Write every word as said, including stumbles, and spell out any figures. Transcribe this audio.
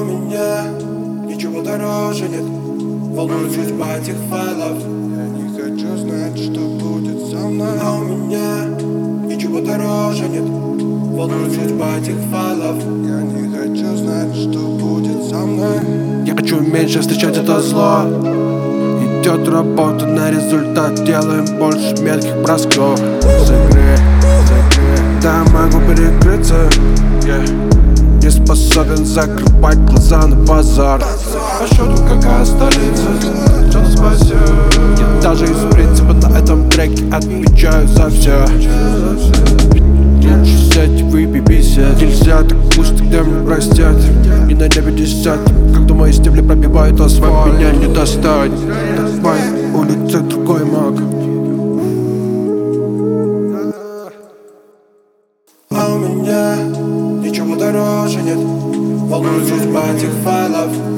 А у меня ничего дороже нет. Волнует судьба этих файлов. Я не хочу знать, что будет со мной. А у меня ничего дороже нет. Волнует судьба этих файлов. Я не хочу знать, что будет со мной. Я хочу меньше встречать это зло. Идет работа на результат, делаем больше мелких бросков. За игры, за игры. Да, могу перекрыться, yeah. Не способен закрывать глаза на базар. По счету какая столица, что нас спасет? Я даже из принципа на этом треке отвечаю за все. Лучше сядь, выпей пятьдесят. Нельзя так пусть тогда мне простят. Не на небе десят, когда мои стебли пробивают асфальт. Меня не достать. На моей улице другой маг. А у меня ничего дороже нет. Волнует судьба этих файлов.